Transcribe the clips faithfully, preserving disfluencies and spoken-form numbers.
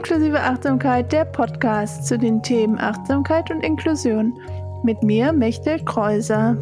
Inklusive Achtsamkeit, der Podcast zu den Themen Achtsamkeit und Inklusion. Mit mir, Mechtel Kreuser.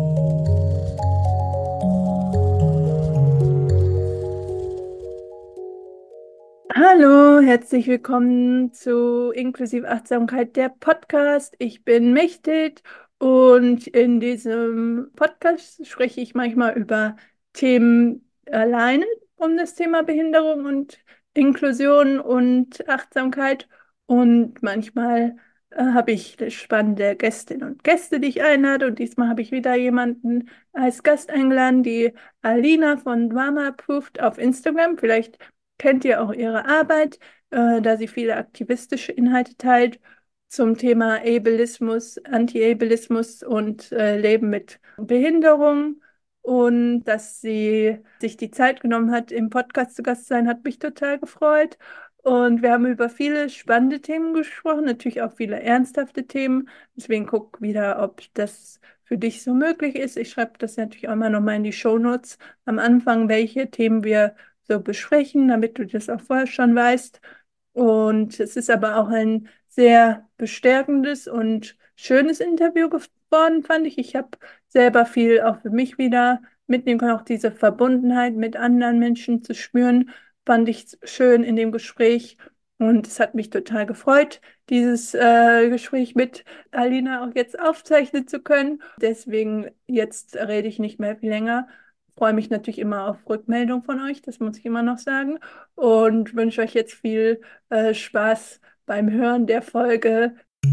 Hallo, herzlich willkommen zu Inklusive Achtsamkeit, der Podcast. Ich bin Mechtel und in diesem Podcast spreche ich manchmal über Themen alleine um das Thema Behinderung und Inklusion und Achtsamkeit. Und manchmal äh, habe ich spannende Gästinnen und Gäste, die ich einlade. Und diesmal habe ich wieder jemanden als Gast eingeladen, die Alina von Drama Approved auf Instagram. Vielleicht kennt ihr auch ihre Arbeit, äh, da sie viele aktivistische Inhalte teilt zum Thema Ableismus, Anti-Ableismus und äh, Leben mit Behinderung. Und dass sie sich die Zeit genommen hat, im Podcast zu Gast zu sein, hat mich total gefreut. Und wir haben über viele spannende Themen gesprochen, natürlich auch viele ernsthafte Themen. Deswegen guck wieder, ob das für dich so möglich ist. Ich schreibe das natürlich auch immer nochmal in die Shownotes am Anfang, welche Themen wir so besprechen, damit du das auch vorher schon weißt. Und es ist aber auch ein sehr bestärkendes und schönes Interview geworden, fand ich. Ich habe selber viel auch für mich wieder mitnehmen können, auch diese Verbundenheit mit anderen Menschen zu spüren, fand ich schön in dem Gespräch. Und es hat mich total gefreut, dieses äh, Gespräch mit Alina auch jetzt aufzeichnen zu können. Deswegen jetzt rede ich nicht mehr viel länger. Freue mich natürlich immer auf Rückmeldung von euch, das muss ich immer noch sagen. Und wünsche euch jetzt viel äh, Spaß beim Hören der Folge.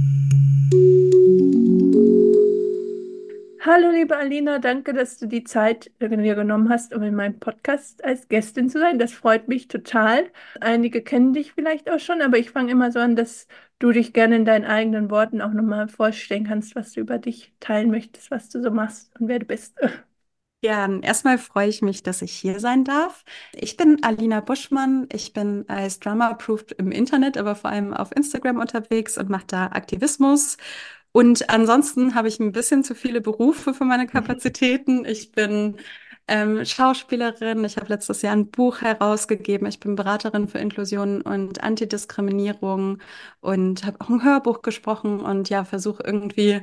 Hallo liebe Alina, danke, dass du die Zeit äh, dir genommen hast, um in meinem Podcast als Gästin zu sein. Das freut mich total. Einige kennen dich vielleicht auch schon, aber ich fange immer so an, dass du dich gerne in deinen eigenen Worten auch nochmal vorstellen kannst, was du über dich teilen möchtest, was du so machst und wer du bist. Ja, erstmal freue ich mich, dass ich hier sein darf. Ich bin Alina Buschmann. Ich bin als Drama Approved im Internet, aber vor allem auf Instagram unterwegs und mache da Aktivismus. Und ansonsten habe ich ein bisschen zu viele Berufe für meine Kapazitäten. Ich bin ähm, Schauspielerin. Ich habe letztes Jahr ein Buch herausgegeben. Ich bin Beraterin für Inklusion und Antidiskriminierung und habe auch ein Hörbuch gesprochen und ja, versuche irgendwie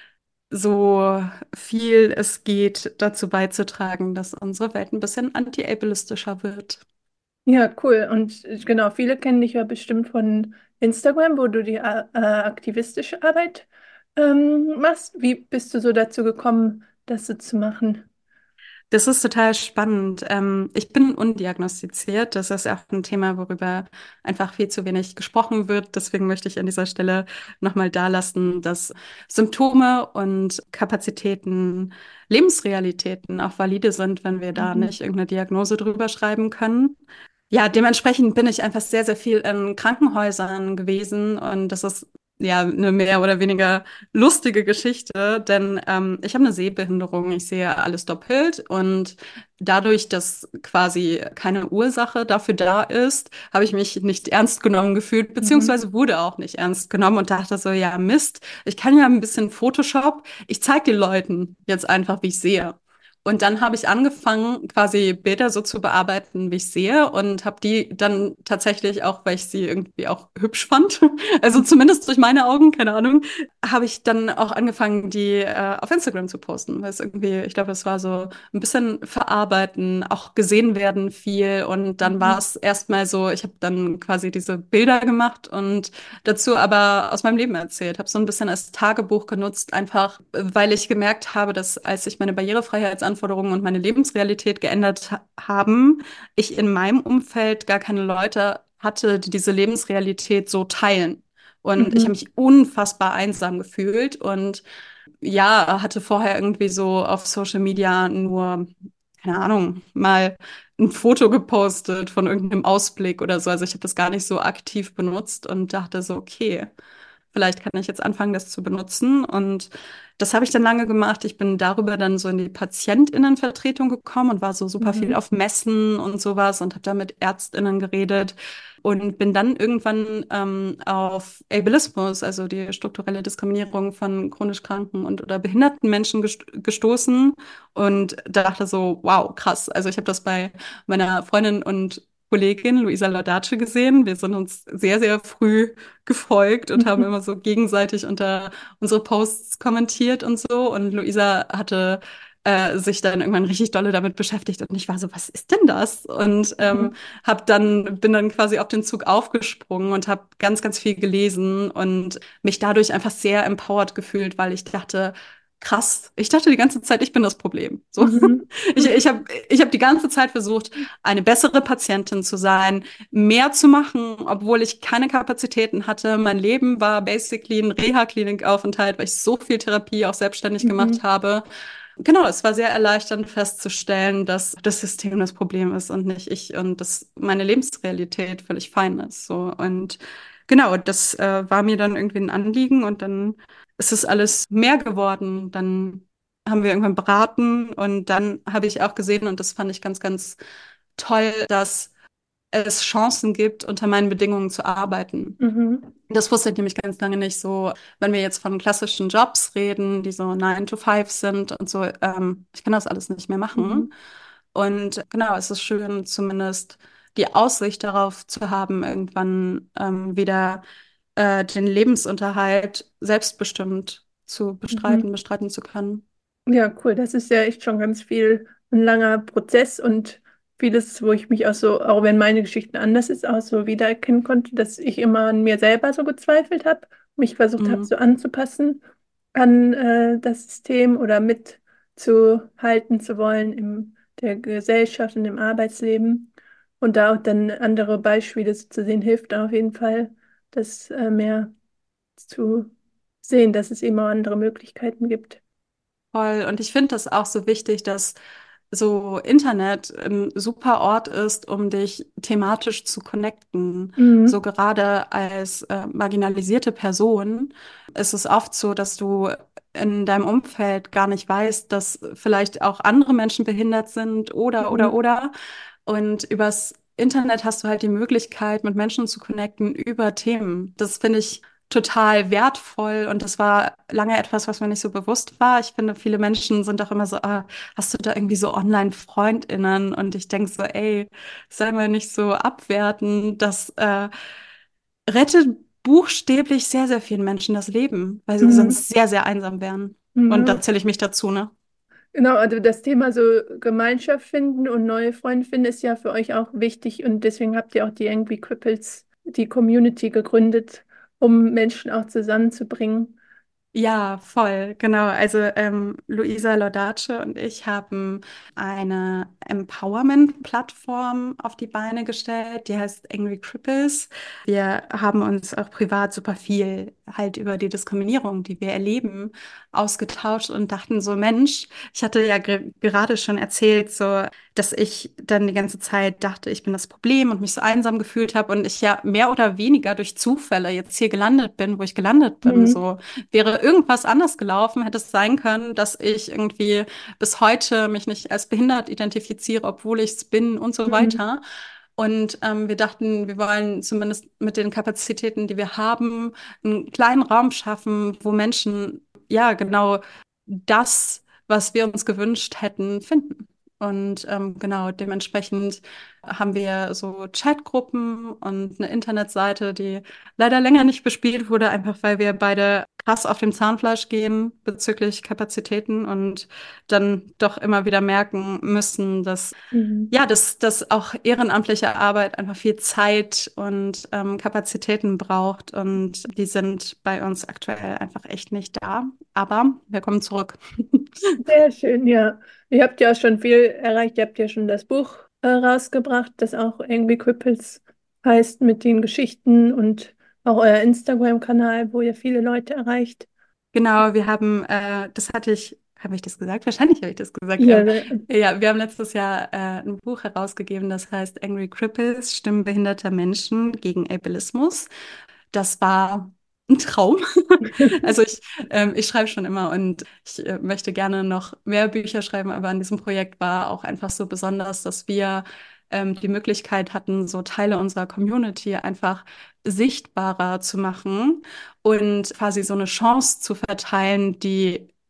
so viel es geht dazu beizutragen, dass unsere Welt ein bisschen anti-ableistischer wird. Ja, cool. Und äh, genau, viele kennen dich ja bestimmt von Instagram, wo du die äh, äh, aktivistische Arbeit ähm, machst. Wie bist du so dazu gekommen, das so zu machen? Das ist total spannend. Ähm, ich bin undiagnostiziert. Das ist auch ein Thema, worüber einfach viel zu wenig gesprochen wird. Deswegen möchte ich an dieser Stelle nochmal dalassen, dass Symptome und Kapazitäten, Lebensrealitäten auch valide sind, wenn wir da Mhm. nicht irgendeine Diagnose drüber schreiben können. Ja, dementsprechend bin ich einfach sehr, sehr viel in Krankenhäusern gewesen und das ist ja eine mehr oder weniger lustige Geschichte, denn ähm, ich habe eine Sehbehinderung, ich sehe alles doppelt und dadurch, dass quasi keine Ursache dafür da ist, habe ich mich nicht ernst genommen gefühlt, Mhm. beziehungsweise wurde auch nicht ernst genommen und dachte so, ja Mist, ich kann ja ein bisschen Photoshop, ich zeige den Leuten jetzt einfach, wie ich sehe. Und dann habe ich angefangen, quasi Bilder so zu bearbeiten, wie ich sehe, und habe die dann tatsächlich auch, weil ich sie irgendwie auch hübsch fand, also zumindest durch meine Augen, keine Ahnung, habe ich dann auch angefangen, die äh, auf Instagram zu posten, weil es irgendwie, ich glaube, es war so ein bisschen verarbeiten, auch gesehen werden viel. Und dann war Mhm. es erstmal so, ich habe dann quasi diese Bilder gemacht und dazu aber aus meinem Leben erzählt, habe so ein bisschen als Tagebuch genutzt, einfach weil ich gemerkt habe, dass als sich meine Barrierefreiheitsanforderungen und meine Lebensrealität geändert ha haben, ich in meinem Umfeld gar keine Leute hatte, die diese Lebensrealität so teilen. Und ich habe Mhm. mich unfassbar einsam gefühlt und ja, hatte vorher irgendwie so auf Social Media nur, keine Ahnung, mal ein Foto gepostet von irgendeinem Ausblick oder so. Also ich habe das gar nicht so aktiv benutzt und dachte so, okay, vielleicht kann ich jetzt anfangen, das zu benutzen. Und das habe ich dann lange gemacht. Ich bin darüber dann so in die PatientInnenvertretung gekommen und war so super viel Mhm. auf Messen und sowas und habe da mit ÄrztInnen geredet und bin dann irgendwann ähm, auf Ableismus, also die strukturelle Diskriminierung von chronisch kranken und oder behinderten Menschen gest gestoßen und dachte so, wow, krass. Also ich habe das bei meiner Freundin und Kollegin Luisa Laudace gesehen. Wir sind uns sehr, sehr früh gefolgt und haben immer so gegenseitig unter unsere Posts kommentiert und so. Und Luisa hatte äh, sich dann irgendwann richtig dolle damit beschäftigt und ich war so, was ist denn das? Und ähm, hab dann bin dann quasi auf den Zug aufgesprungen und habe ganz, ganz viel gelesen und mich dadurch einfach sehr empowered gefühlt, weil ich dachte, krass, ich dachte die ganze Zeit, ich bin das Problem. So, Mhm. ich, ich habe ich hab die ganze Zeit versucht, eine bessere Patientin zu sein, mehr zu machen, obwohl ich keine Kapazitäten hatte. Mein Leben war basically ein Reha-Klinik-Aufenthalt, weil ich so viel Therapie auch selbstständig gemacht Mhm. habe. Genau, es war sehr erleichternd festzustellen, dass das System das Problem ist und nicht ich und dass meine Lebensrealität völlig fein ist. So. Und genau, das äh, war mir dann irgendwie ein Anliegen und dann ist es alles mehr geworden. Dann haben wir irgendwann beraten und dann habe ich auch gesehen, und das fand ich ganz, ganz toll, dass es Chancen gibt, unter meinen Bedingungen zu arbeiten. Mhm. Das wusste ich nämlich ganz lange nicht so, wenn wir jetzt von klassischen Jobs reden, die so nine to five sind und so, ähm, ich kann das alles nicht mehr Mhm. machen. Und genau, es ist schön, zumindest die Aussicht darauf zu haben, irgendwann ähm, wieder äh, den Lebensunterhalt selbstbestimmt zu bestreiten, Mhm. bestreiten zu können. Ja, cool. Das ist ja echt schon ganz viel ein langer Prozess und vieles, wo ich mich auch so, auch wenn meine Geschichten anders ist, auch so wiedererkennen konnte, dass ich immer an mir selber so gezweifelt habe, mich versucht habe, Mhm. so anzupassen an äh, das System oder mitzuhalten zu wollen in der Gesellschaft und im Arbeitsleben. Und da auch dann andere Beispiele zu sehen, hilft auf jeden Fall, das äh, mehr zu sehen, dass es eben auch andere Möglichkeiten gibt. Voll. Und ich finde das auch so wichtig, dass so Internet ein super Ort ist, um dich thematisch zu connecten. So Mhm. gerade als äh, marginalisierte Person ist es oft so, dass du in deinem Umfeld gar nicht weißt, dass vielleicht auch andere Menschen behindert sind oder, oder, Mhm. oder. Und übers Internet hast du halt die Möglichkeit, mit Menschen zu connecten über Themen. Das finde ich total wertvoll und das war lange etwas, was mir nicht so bewusst war. Ich finde, viele Menschen sind auch immer so, ah, hast du da irgendwie so Online-FreundInnen? Und ich denke so, ey, sei mal nicht so abwertend. Das äh, rettet buchstäblich sehr, sehr vielen Menschen das Leben, weil sie Mhm. sonst sehr, sehr einsam wären. Und da Mhm. zähle ich mich dazu, ne? Genau, also das Thema so Gemeinschaft finden und neue Freunde finden ist ja für euch auch wichtig und deswegen habt ihr auch die Angry Cripples, die Community gegründet, um Menschen auch zusammenzubringen. Ja, voll, genau. Also ähm, Luisa Laudace und ich haben eine Empowerment-Plattform auf die Beine gestellt, die heißt Angry Cripples. Wir haben uns auch privat super viel halt über die Diskriminierung, die wir erleben, ausgetauscht und dachten so, Mensch, ich hatte ja ge gerade schon erzählt, so, dass ich dann die ganze Zeit dachte, ich bin das Problem und mich so einsam gefühlt habe und ich ja mehr oder weniger durch Zufälle jetzt hier gelandet bin, wo ich gelandet bin, Mhm. so. Wäre irgendwas anders gelaufen, hätte es sein können, dass ich irgendwie bis heute mich nicht als behindert identifiziere, obwohl ich es bin und so Mhm. weiter. Und ähm, wir dachten, wir wollen zumindest mit den Kapazitäten, die wir haben, einen kleinen Raum schaffen, wo Menschen ja genau das, was wir uns gewünscht hätten, finden. Und ähm, genau, dementsprechend haben wir so Chatgruppen und eine Internetseite, die leider länger nicht bespielt wurde, einfach weil wir beide krass auf dem Zahnfleisch gehen bezüglich Kapazitäten und dann doch immer wieder merken müssen, dass Mhm. ja, dass, dass auch ehrenamtliche Arbeit einfach viel Zeit und ähm, Kapazitäten braucht und die sind bei uns aktuell einfach echt nicht da. Aber wir kommen zurück. Sehr schön, ja. Ihr habt ja auch schon viel erreicht. Ihr habt ja schon das Buch äh, rausgebracht, das auch Angry Cripples heißt, mit den Geschichten und auch euer Instagram-Kanal, wo ihr viele Leute erreicht. Genau, wir haben, äh, das hatte ich, habe ich das gesagt? Wahrscheinlich habe ich das gesagt. Ja, Ähm, sehr- ja, wir haben letztes Jahr äh, ein Buch herausgegeben, das heißt Angry Cripples, Stimmen behinderter Menschen gegen Ableismus. Das war ein Traum. Also ich, ähm, ich schreibe schon immer und ich äh, möchte gerne noch mehr Bücher schreiben, aber an diesem Projekt war auch einfach so besonders, dass wir ähm, die Möglichkeit hatten, so Teile unserer Community einfach sichtbarer zu machen und quasi so eine Chance zu verteilen, die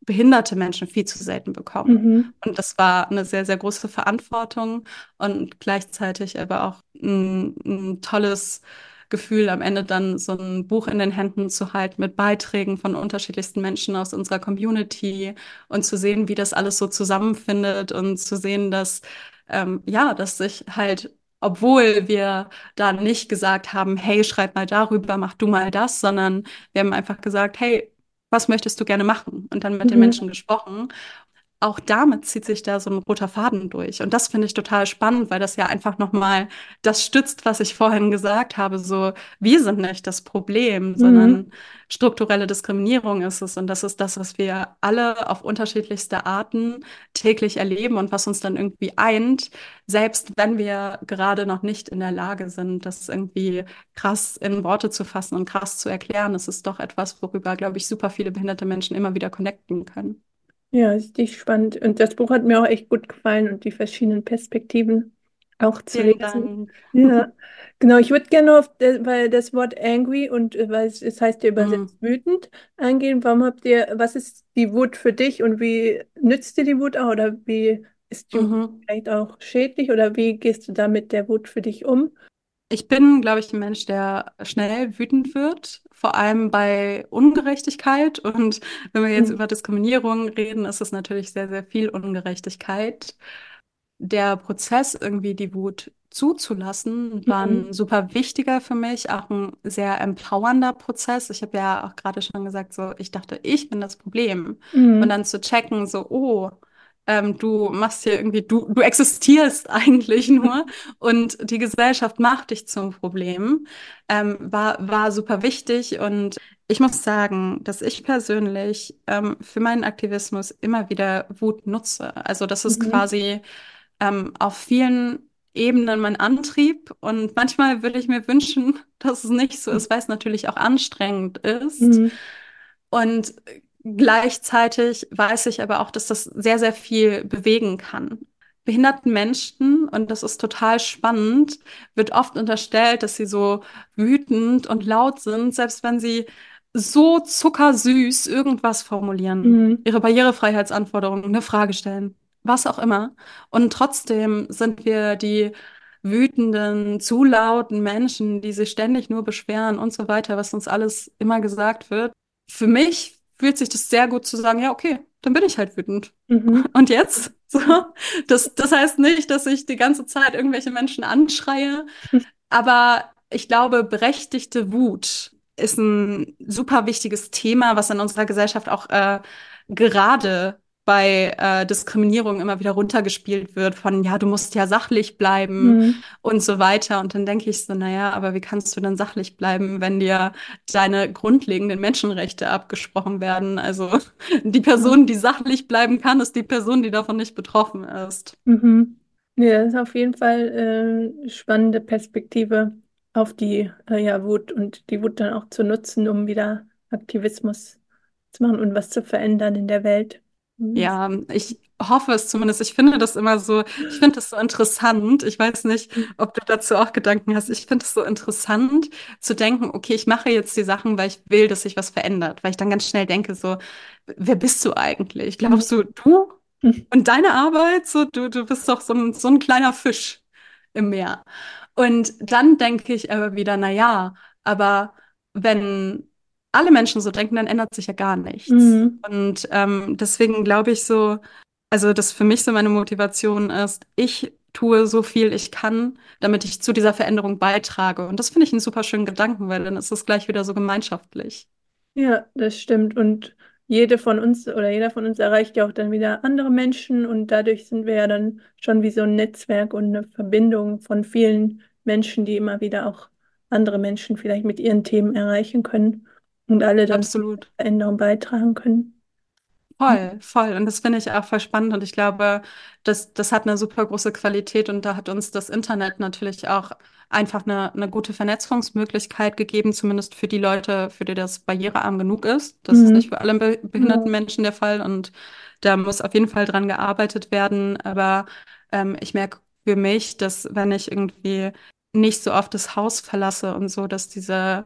behinderte Menschen viel zu selten bekommen. Mhm. Und das war eine sehr, sehr große Verantwortung und gleichzeitig aber auch ein, ein tolles Gefühl, am Ende dann so ein Buch in den Händen zu halten mit Beiträgen von unterschiedlichsten Menschen aus unserer Community und zu sehen, wie das alles so zusammenfindet und zu sehen, dass, ähm, ja, dass sich halt, obwohl wir da nicht gesagt haben, hey, schreib mal darüber, mach du mal das, sondern wir haben einfach gesagt, hey, was möchtest du gerne machen? Und dann mit den Mhm. Menschen gesprochen. Auch damit zieht sich da so ein roter Faden durch. Und das finde ich total spannend, weil das ja einfach nochmal das stützt, was ich vorhin gesagt habe. So, wir sind nicht das Problem, Mhm. sondern strukturelle Diskriminierung ist es. Und das ist das, was wir alle auf unterschiedlichste Arten täglich erleben und was uns dann irgendwie eint, selbst wenn wir gerade noch nicht in der Lage sind, das irgendwie krass in Worte zu fassen und krass zu erklären. Es ist doch etwas, worüber, glaube ich, super viele behinderte Menschen immer wieder connecten können. Ja, richtig spannend. Und das Buch hat mir auch echt gut gefallen und die verschiedenen Perspektiven auch zu Vielen lesen. Dank. Ja, genau. Ich würde gerne auf, das- weil das Wort angry und äh, weil es, es heißt ja Mm, übersetzt wütend eingehen. Warum habt ihr, was ist die Wut für dich und wie nützt dir die Wut auch oder wie ist die Wut mhm. vielleicht auch schädlich oder wie gehst du da mit der Wut für dich um? Ich bin, glaube ich, ein Mensch, der schnell wütend wird, vor allem bei Ungerechtigkeit. Und wenn wir jetzt Mhm. über Diskriminierung reden, ist es natürlich sehr, sehr viel Ungerechtigkeit. Der Prozess, irgendwie die Wut zuzulassen, war Mhm. ein super wichtiger für mich, auch ein sehr empowernder Prozess. Ich habe ja auch gerade schon gesagt, so, ich dachte, ich bin das Problem. Und Mhm. dann zu checken, so, oh, ähm, du machst hier irgendwie, du, du existierst eigentlich nur und die Gesellschaft macht dich zum Problem, ähm, war, war super wichtig. Und ich muss sagen, dass ich persönlich ähm, für meinen Aktivismus immer wieder Wut nutze. Also das ist Mhm. quasi ähm, auf vielen Ebenen mein Antrieb. Und manchmal würde ich mir wünschen, dass es nicht so ist, weil es natürlich auch anstrengend ist. Mhm. Und gleichzeitig weiß ich aber auch, dass das sehr, sehr viel bewegen kann. Behinderten Menschen, und das ist total spannend, wird oft unterstellt, dass sie so wütend und laut sind, selbst wenn sie so zuckersüß irgendwas formulieren, Mhm. ihre Barrierefreiheitsanforderungen, eine Frage stellen, was auch immer. Und trotzdem sind wir die wütenden, zu lauten Menschen, die sich ständig nur beschweren und so weiter, was uns alles immer gesagt wird. Für mich fühlt sich das sehr gut zu sagen, ja, okay, dann bin ich halt wütend. Mhm. Und jetzt? So, das, das heißt nicht, dass ich die ganze Zeit irgendwelche Menschen anschreie, aber ich glaube, berechtigte Wut ist ein super wichtiges Thema, was in unserer Gesellschaft auch äh, gerade bei äh, Diskriminierung immer wieder runtergespielt wird, von ja, du musst ja sachlich bleiben Mhm. und so weiter. Und dann denke ich so, naja, aber wie kannst du denn sachlich bleiben, wenn dir deine grundlegenden Menschenrechte abgesprochen werden? Also die Person, die sachlich bleiben kann, ist die Person, die davon nicht betroffen ist. Mhm. Ja, das ist auf jeden Fall äh, spannende Perspektive auf die äh, ja, Wut und die Wut dann auch zu nutzen, um wieder Aktivismus zu machen und was zu verändern in der Welt. Mhm. Ja, ich hoffe es zumindest. Ich finde das immer so, ich finde das so interessant. Ich weiß nicht, ob du dazu auch Gedanken hast. Ich finde es so interessant zu denken, okay, ich mache jetzt die Sachen, weil ich will, dass sich was verändert. Weil ich dann ganz schnell denke, so, wer bist du eigentlich? Glaubst du, du und deine Arbeit, so, du, du bist doch so ein, so ein kleiner Fisch im Meer. Und dann denke ich aber wieder, na ja, aber wenn alle Menschen so denken, dann ändert sich ja gar nichts. Mhm. Und ähm, deswegen glaube ich so, also das für mich so meine Motivation ist, ich tue so viel ich kann, damit ich zu dieser Veränderung beitrage. Und das finde ich einen super schönen Gedanken, weil dann ist es gleich wieder so gemeinschaftlich. Ja, das stimmt. Und jede von uns oder jeder von uns erreicht ja auch dann wieder andere Menschen und dadurch sind wir ja dann schon wie so ein Netzwerk und eine Verbindung von vielen Menschen, die immer wieder auch andere Menschen vielleicht mit ihren Themen erreichen können und alle dann zur Absolut. Veränderung beitragen können. Voll, voll. Und das finde ich auch voll spannend. Und ich glaube, das, das hat eine super große Qualität. Und da hat uns das Internet natürlich auch einfach eine, eine gute Vernetzungsmöglichkeit gegeben, zumindest für die Leute, für die das barrierearm genug ist. Das ist nicht Mhm. für alle be behinderten Ja. Menschen der Fall. Und da muss auf jeden Fall dran gearbeitet werden. Aber ähm, ich merke für mich, dass wenn ich irgendwie nicht so oft das Haus verlasse und so, dass diese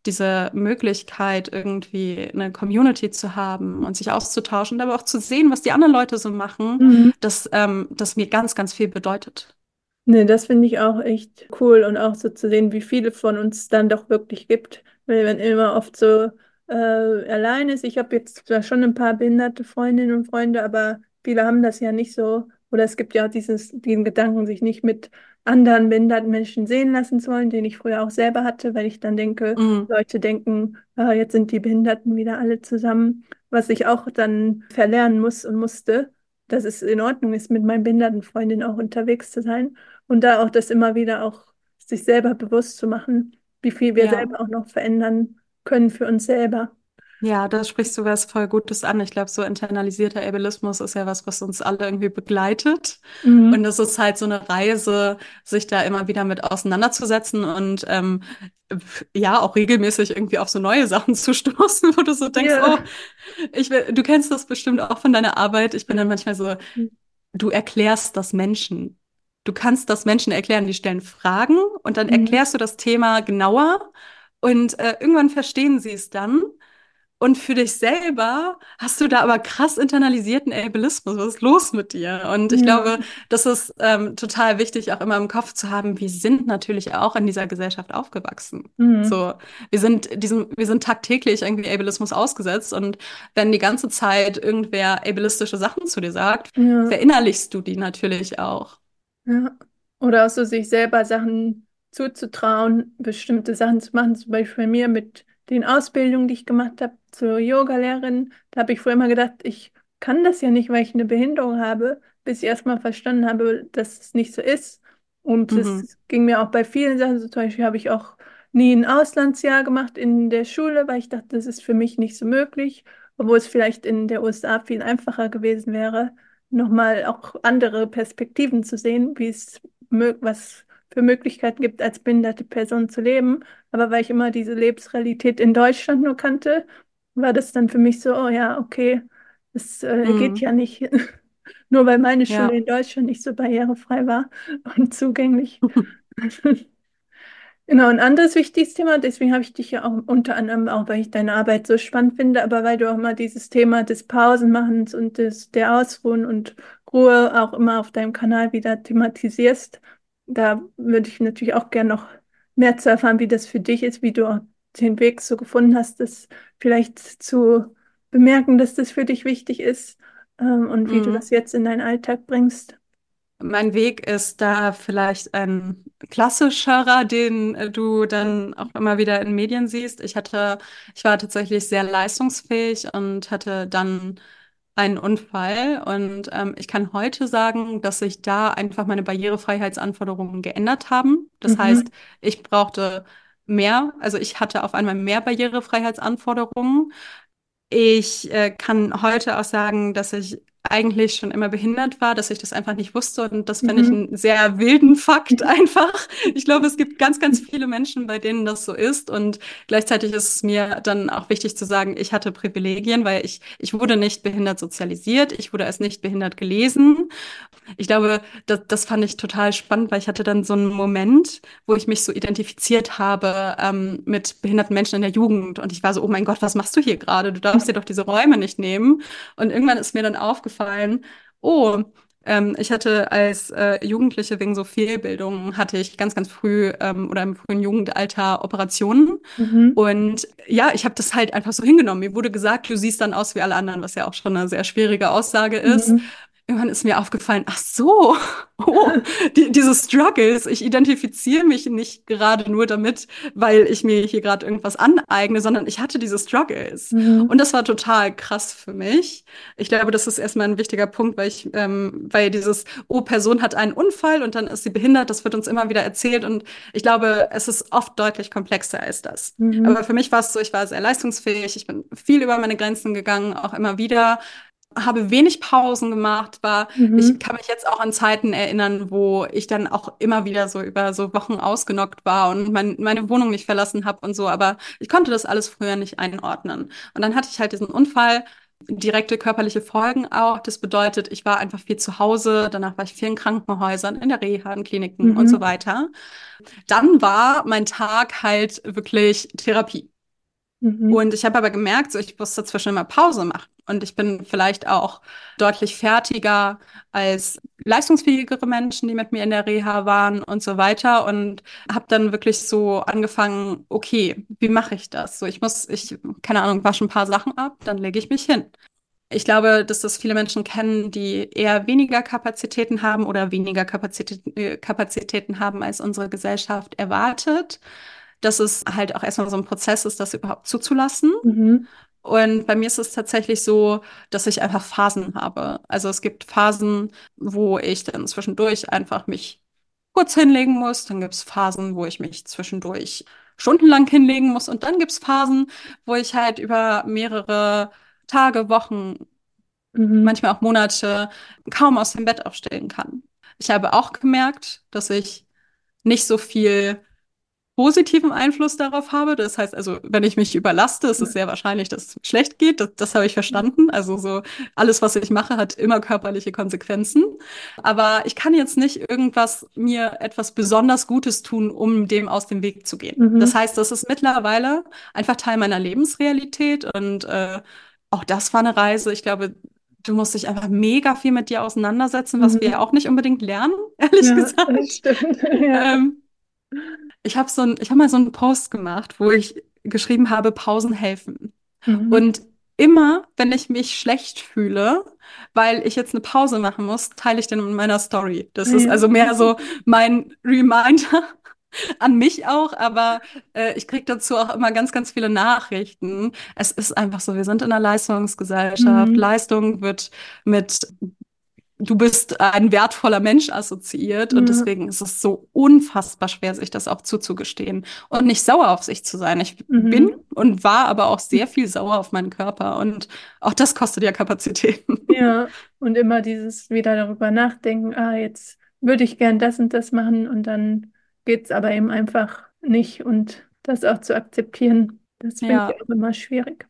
diese Möglichkeit, irgendwie eine Community zu haben und sich auszutauschen, aber auch zu sehen, was die anderen Leute so machen, Mhm. dass ähm, das mir ganz, ganz viel bedeutet. Nee, das finde ich auch echt cool und auch so zu sehen, wie viele von uns dann doch wirklich gibt. Weil man immer oft so äh, allein ist. Ich habe jetzt zwar schon ein paar behinderte Freundinnen und Freunde, aber viele haben das ja nicht so. Oder es gibt ja auch dieses, diesen Gedanken, sich nicht mit anderen behinderten Menschen sehen lassen zu wollen, den ich früher auch selber hatte, weil ich dann denke, Mhm. Leute denken, ah, jetzt sind die Behinderten wieder alle zusammen, was ich auch dann verlernen muss und musste, dass es in Ordnung ist, mit meinen behinderten Freundinnen auch unterwegs zu sein. Und da auch das immer wieder auch sich selber bewusst zu machen, wie viel wir Ja. selber auch noch verändern können für uns selber. Ja, da sprichst du was voll Gutes an. Ich glaube, so internalisierter Ableismus ist ja was, was uns alle irgendwie begleitet. Und Mhm. das ist halt so eine Reise, sich da immer wieder mit auseinanderzusetzen und ähm, ja, auch regelmäßig irgendwie auf so neue Sachen zu stoßen, wo du so denkst, Ja. oh, ich will, du kennst das bestimmt auch von deiner Arbeit. Ich bin dann manchmal so, du erklärst das Menschen. Du kannst das Menschen erklären, die stellen Fragen und dann Mhm. erklärst du das Thema genauer und äh, irgendwann verstehen sie es dann. Und für dich selber hast du da aber krass internalisierten Ableismus. Was ist los mit dir? Und ich Ja. glaube, das ist ähm, total wichtig, auch immer im Kopf zu haben, wir sind natürlich auch in dieser Gesellschaft aufgewachsen. Mhm. So, wir sind diesem, wir sind tagtäglich irgendwie Ableismus ausgesetzt. Und wenn die ganze Zeit irgendwer ableistische Sachen zu dir sagt, Ja. verinnerlichst du die natürlich auch. Ja. Oder auch so sich selber Sachen zuzutrauen, bestimmte Sachen zu machen. Zum Beispiel bei mir mit den Ausbildungen, die ich gemacht habe zur Yogalehrerin. Da habe ich früher immer gedacht, ich kann das ja nicht, weil ich eine Behinderung habe, bis ich erstmal verstanden habe, dass es nicht so ist. Und Mhm. es ging mir auch bei vielen Sachen so. Zum Beispiel habe ich auch nie ein Auslandsjahr gemacht in der Schule, weil ich dachte, das ist für mich nicht so möglich, obwohl es vielleicht in der U S A viel einfacher gewesen wäre, nochmal auch andere Perspektiven zu sehen, wie es mö- was für Möglichkeiten gibt, als behinderte Person zu leben. Aber weil ich immer diese Lebensrealität in Deutschland nur kannte, war das dann für mich so, oh ja, okay, das äh, geht Mhm. ja nicht. Nur weil meine Schule Ja. in Deutschland nicht so barrierefrei war und zugänglich. Genau, ein anderes wichtiges Thema, deswegen habe ich dich ja auch unter anderem auch, weil ich deine Arbeit so spannend finde, aber weil du auch mal dieses Thema des Pausenmachens und des, der Ausruhen und Ruhe auch immer auf deinem Kanal wieder thematisierst. Da würde ich natürlich auch gerne noch mehr zu erfahren, wie das für dich ist, wie du auch den Weg so gefunden hast, das vielleicht zu bemerken, dass das für dich wichtig ist, ähm, und wie du das Mhm. jetzt in deinen Alltag bringst. Mein Weg ist da vielleicht ein klassischerer, den äh, du dann auch immer wieder in Medien siehst. Ich hatte, ich war tatsächlich sehr leistungsfähig und hatte dann einen Unfall. Und ähm, ich kann heute sagen, dass sich da einfach meine Barrierefreiheitsanforderungen geändert haben. Das heißt, Mhm. ich brauchte mehr, also ich hatte auf einmal mehr Barrierefreiheitsanforderungen. Ich äh, kann heute auch sagen, dass ich eigentlich schon immer behindert war, dass ich das einfach nicht wusste. Und das finde ich Mhm. einen sehr wilden Fakt einfach. Ich glaube, es gibt ganz, ganz viele Menschen, bei denen das so ist. Und gleichzeitig ist es mir dann auch wichtig zu sagen, ich hatte Privilegien, weil ich, ich wurde nicht behindert sozialisiert, ich wurde als nicht behindert gelesen. Ich glaube, das, das fand ich total spannend, weil ich hatte dann so einen Moment, wo ich mich so identifiziert habe ähm, mit behinderten Menschen in der Jugend. Und ich war so, oh mein Gott, was machst du hier gerade? Du darfst dir doch diese Räume nicht nehmen. Und irgendwann ist mir dann aufgefallen, oh, ähm, ich hatte als äh, Jugendliche wegen so Fehlbildungen, hatte ich ganz, ganz früh ähm, oder im frühen Jugendalter Operationen. Mhm. Und ja, ich habe das halt einfach so hingenommen. Mir wurde gesagt, du siehst dann aus wie alle anderen, was ja auch schon eine sehr schwierige Aussage ist. Mhm. Irgendwann ist mir aufgefallen, ach so, oh, die, diese Struggles, ich identifiziere mich nicht gerade nur damit, weil ich mir hier gerade irgendwas aneigne, sondern ich hatte diese Struggles. Und Mhm. das war total krass für mich. Ich glaube, das ist erstmal ein wichtiger Punkt, weil ich, ähm, weil dieses, oh, Person hat einen Unfall und dann ist sie behindert, das wird uns immer wieder erzählt. Und ich glaube, es ist oft deutlich komplexer als das. Mhm. Aber für mich war es so, ich war sehr leistungsfähig, ich bin viel über meine Grenzen gegangen, auch immer wieder habe wenig Pausen gemacht, war, ich Mhm. kann mich jetzt auch an Zeiten erinnern, wo ich dann auch immer wieder so über so Wochen ausgenockt war und mein, meine Wohnung nicht verlassen habe und so, aber ich konnte das alles früher nicht einordnen. Und dann hatte ich halt diesen Unfall, direkte körperliche Folgen auch. Das bedeutet, ich war einfach viel zu Hause, danach war ich viel in Krankenhäusern, in der Reha, in Kliniken und so Mhm. weiter. Dann war mein Tag halt wirklich Therapie. Mhm. Und ich habe aber gemerkt, so ich muss dazwischen immer Pause machen. Und ich bin vielleicht auch deutlich fertiger als leistungsfähigere Menschen, die mit mir in der Reha waren und so weiter. Und habe dann wirklich so angefangen, okay, wie mache ich das? So, ich muss, ich, keine Ahnung, wasche ein paar Sachen ab, dann lege ich mich hin. Ich glaube, dass das viele Menschen kennen, die eher weniger Kapazitäten haben oder weniger Kapazitäten, äh, Kapazitäten haben, als unsere Gesellschaft erwartet. Dass es halt auch erstmal so ein Prozess ist, das überhaupt zuzulassen. Mhm. Und bei mir ist es tatsächlich so, dass ich einfach Phasen habe. Also es gibt Phasen, wo ich dann zwischendurch einfach mich kurz hinlegen muss. Dann gibt es Phasen, wo ich mich zwischendurch stundenlang hinlegen muss. Und dann gibt es Phasen, wo ich halt über mehrere Tage, Wochen, Mhm. manchmal auch Monate kaum aus dem Bett aufstehen kann. Ich habe auch gemerkt, dass ich nicht so viel positiven Einfluss darauf habe. Das heißt also, wenn ich mich überlaste, ist es sehr wahrscheinlich, dass es mir schlecht geht. Das, das habe ich verstanden. Also so alles, was ich mache, hat immer körperliche Konsequenzen. Aber ich kann jetzt nicht irgendwas mir etwas besonders Gutes tun, um dem aus dem Weg zu gehen. Das Mhm. heißt, das ist mittlerweile einfach Teil meiner Lebensrealität und äh, auch das war eine Reise. Ich glaube, du musst dich einfach mega viel mit dir auseinandersetzen, was wir ja Mhm. auch nicht unbedingt lernen, ehrlich Ja, das gesagt. stimmt. Ja. Ähm, ich habe so ein, ich habe mal so einen Post gemacht, wo ich geschrieben habe, Pausen helfen. Mhm. Und immer, wenn ich mich schlecht fühle, weil ich jetzt eine Pause machen muss, teile ich den in meiner Story. Das ist Ja. also mehr so mein Reminder an mich auch, aber äh, ich kriege dazu auch immer ganz, ganz viele Nachrichten. Es ist einfach so, wir sind in einer Leistungsgesellschaft. Mhm. Leistung wird mit du bist ein wertvoller Mensch assoziiert und Ja. deswegen ist es so unfassbar schwer, sich das auch zuzugestehen und nicht sauer auf sich zu sein. Ich bin Mhm. und war aber auch sehr viel sauer auf meinen Körper und auch das kostet ja Kapazitäten. Ja, und immer dieses wieder darüber nachdenken, ah, jetzt würde ich gern das und das machen und dann geht es aber eben einfach nicht und das auch zu akzeptieren, das finde ich Ja. auch immer schwierig.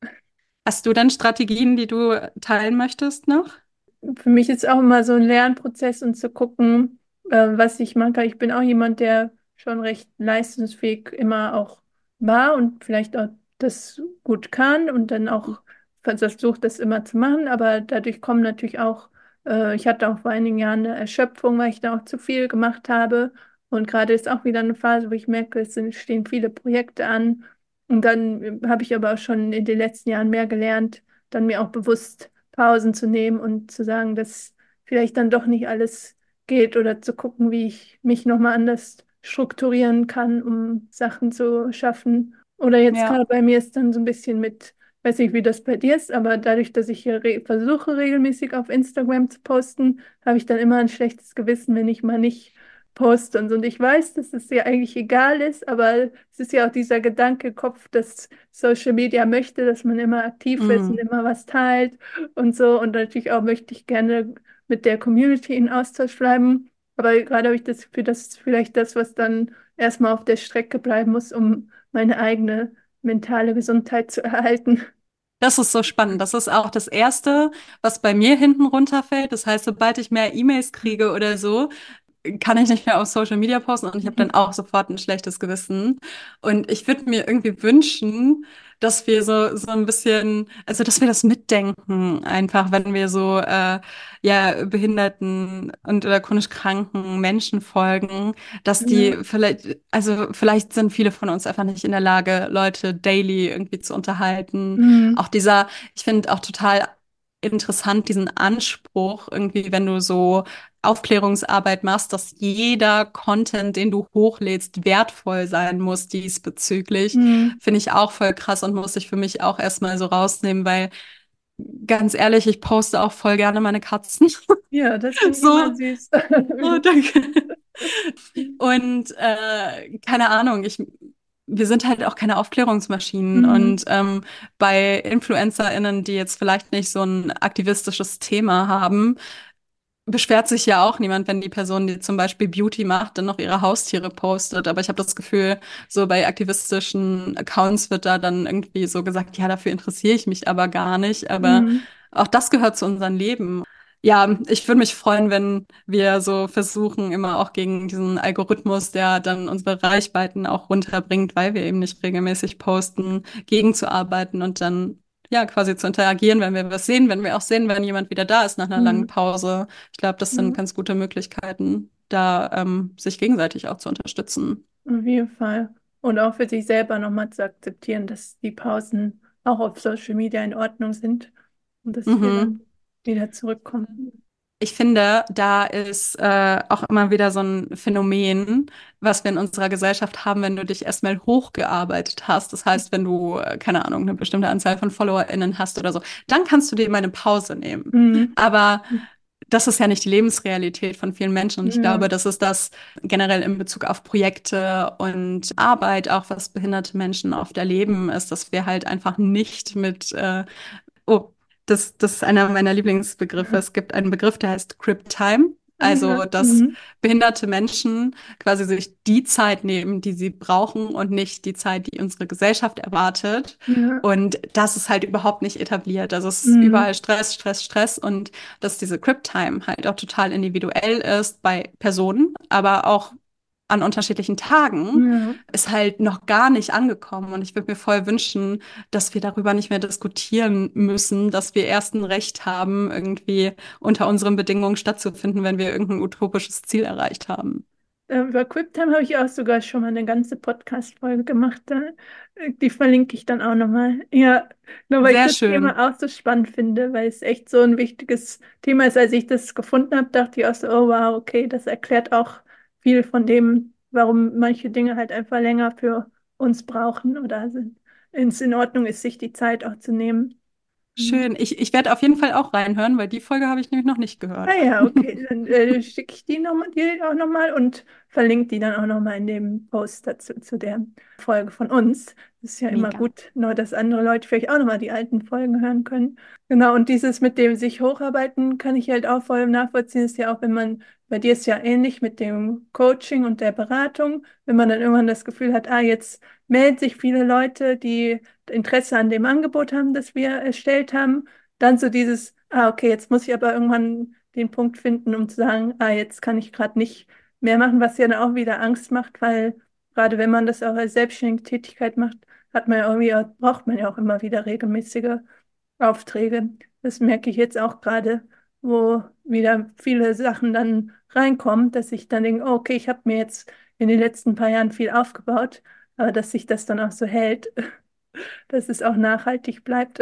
Hast du denn Strategien, die du teilen möchtest noch? Für mich ist auch immer so ein Lernprozess und zu gucken, äh, was ich mag. Ich bin auch jemand, der schon recht leistungsfähig immer auch war und vielleicht auch das gut kann und dann auch versucht, das immer zu machen. Aber dadurch kommen natürlich auch, äh, ich hatte auch vor einigen Jahren eine Erschöpfung, weil ich da auch zu viel gemacht habe. Und gerade ist auch wieder eine Phase, wo ich merke, es sind, stehen viele Projekte an. Und dann äh, habe ich aber auch schon in den letzten Jahren mehr gelernt, dann mir auch bewusst Pausen zu nehmen und zu sagen, dass vielleicht dann doch nicht alles geht oder zu gucken, wie ich mich nochmal anders strukturieren kann, um Sachen zu schaffen. Oder jetzt Ja. gerade bei mir ist dann so ein bisschen mit, weiß nicht, wie das bei dir ist, aber dadurch, dass ich hier re versuche, regelmäßig auf Instagram zu posten, habe ich dann immer ein schlechtes Gewissen, wenn ich mal nicht poste und so. Und ich weiß, dass es ja eigentlich egal ist, aber es ist ja auch dieser Gedanke im Kopf, dass Social Media möchte, dass man immer aktiv ist und Mm. immer was teilt und so. Und natürlich auch möchte ich gerne mit der Community in Austausch bleiben. Aber gerade habe ich das Gefühl, das ist vielleicht das, was dann erstmal auf der Strecke bleiben muss, um meine eigene mentale Gesundheit zu erhalten. Das ist so spannend. Das ist auch das Erste, was bei mir hinten runterfällt. Das heißt, sobald ich mehr E-Mails kriege oder so, kann ich nicht mehr auf Social Media posten und ich habe dann auch sofort ein schlechtes Gewissen. Und ich würde mir irgendwie wünschen, dass wir so, so ein bisschen, also dass wir das mitdenken, einfach, wenn wir so äh, ja behinderten und oder chronisch kranken Menschen folgen, dass die Ja. vielleicht, also vielleicht sind viele von uns einfach nicht in der Lage, Leute daily irgendwie zu unterhalten. Mhm. Auch dieser, ich finde auch total interessant, diesen Anspruch, irgendwie, wenn du so Aufklärungsarbeit machst, dass jeder Content, den du hochlädst, wertvoll sein muss diesbezüglich, Mhm. finde ich auch voll krass und muss ich für mich auch erstmal so rausnehmen, weil ganz ehrlich, ich poste auch voll gerne meine Katzen. Ja, das finde ich immer So, süß. oh, danke. Und äh, keine Ahnung, ich, wir sind halt auch keine Aufklärungsmaschinen. Mhm. Und ähm, bei InfluencerInnen, die jetzt vielleicht nicht so ein aktivistisches Thema haben, beschwert sich ja auch niemand, wenn die Person, die zum Beispiel Beauty macht, dann noch ihre Haustiere postet. Aber ich habe das Gefühl, so bei aktivistischen Accounts wird da dann irgendwie so gesagt, ja, dafür interessiere ich mich aber gar nicht. Aber Mhm. auch das gehört zu unserem Leben. Ja, ich würde mich freuen, wenn wir so versuchen, immer auch gegen diesen Algorithmus, der dann unsere Reichweiten auch runterbringt, weil wir eben nicht regelmäßig posten, gegenzuarbeiten und dann ja quasi zu interagieren, wenn wir was sehen, wenn wir auch sehen, wenn jemand wieder da ist nach einer langen Mhm. Pause. Ich glaube, das sind Ja, ganz gute Möglichkeiten, da ähm, sich gegenseitig auch zu unterstützen. auf jeden Fall. Und auch für sich selber nochmal zu akzeptieren, dass die Pausen auch auf Social Media in Ordnung sind und dass wir Mhm. dann wieder zurückkommen. Ich finde, da ist äh, auch immer wieder so ein Phänomen, was wir in unserer Gesellschaft haben, wenn du dich erstmal hochgearbeitet hast. Das heißt, wenn du, äh, keine Ahnung, eine bestimmte Anzahl von FollowerInnen hast oder so, dann kannst du dir mal eine Pause nehmen. Mhm. Aber das ist ja nicht die Lebensrealität von vielen Menschen. Und ich Ja, glaube, das ist das generell in Bezug auf Projekte und Arbeit, auch was behinderte Menschen oft erleben, ist, dass wir halt einfach nicht mit äh, Oh, das, das ist einer meiner Lieblingsbegriffe. ja, Es gibt einen Begriff, der heißt Crip Time. ja, Also, dass mhm. behinderte Menschen quasi sich die Zeit nehmen, die sie brauchen und nicht die Zeit, die unsere Gesellschaft erwartet. Ja, Und das ist halt überhaupt nicht etabliert. Also es ist mhm. überall Stress, Stress, Stress und dass diese Crip Time halt auch total individuell ist bei Personen, aber auch an unterschiedlichen Tagen Ja. ist halt noch gar nicht angekommen. Und ich würde mir voll wünschen, dass wir darüber nicht mehr diskutieren müssen, dass wir erst ein Recht haben, irgendwie unter unseren Bedingungen stattzufinden, wenn wir irgendein utopisches Ziel erreicht haben. Äh, Über QuickTime habe ich auch sogar schon mal eine ganze Podcast-Folge gemacht. Da, äh, die verlinke ich dann auch nochmal. Ja, nur weil ich Sehr das schön. Thema auch so spannend finde, weil es echt so ein wichtiges Thema ist. Als ich das gefunden habe, dachte ich auch so, oh wow, okay, das erklärt auch viel von dem, warum manche Dinge halt einfach länger für uns brauchen oder sind, es in Ordnung ist, sich die Zeit auch zu nehmen. Mhm. Schön. Ich, ich werde auf jeden Fall auch reinhören, weil die Folge habe ich nämlich noch nicht Ah gehört. ja, okay. Dann äh, schicke ich die noch mal, die auch nochmal und verlinke die dann auch nochmal in dem Post dazu, zu der Folge von uns. Das ist ja immer Mega. gut, nur dass andere Leute vielleicht auch nochmal die alten Folgen hören können. Genau, und dieses mit dem sich hocharbeiten kann ich halt auch voll nachvollziehen. Ist ja auch, wenn man, bei dir ist ja ähnlich mit dem Coaching und der Beratung, wenn man dann irgendwann das Gefühl hat, ah, jetzt melden sich viele Leute, die Interesse an dem Angebot haben, das wir erstellt haben, dann so dieses, ah, okay, jetzt muss ich aber irgendwann den Punkt finden, um zu sagen, ah, jetzt kann ich gerade nicht mehr machen, was ja dann auch wieder Angst macht, weil gerade wenn man das auch als selbstständige Tätigkeit macht, hat man ja irgendwie, auch- braucht man ja auch immer wieder regelmäßige Aufträge. Das merke ich jetzt auch gerade, wo wieder viele Sachen dann reinkommen, dass ich dann denke, oh, okay, ich habe mir jetzt in den letzten paar Jahren viel aufgebaut, aber dass sich das dann auch so hält, dass es auch nachhaltig bleibt.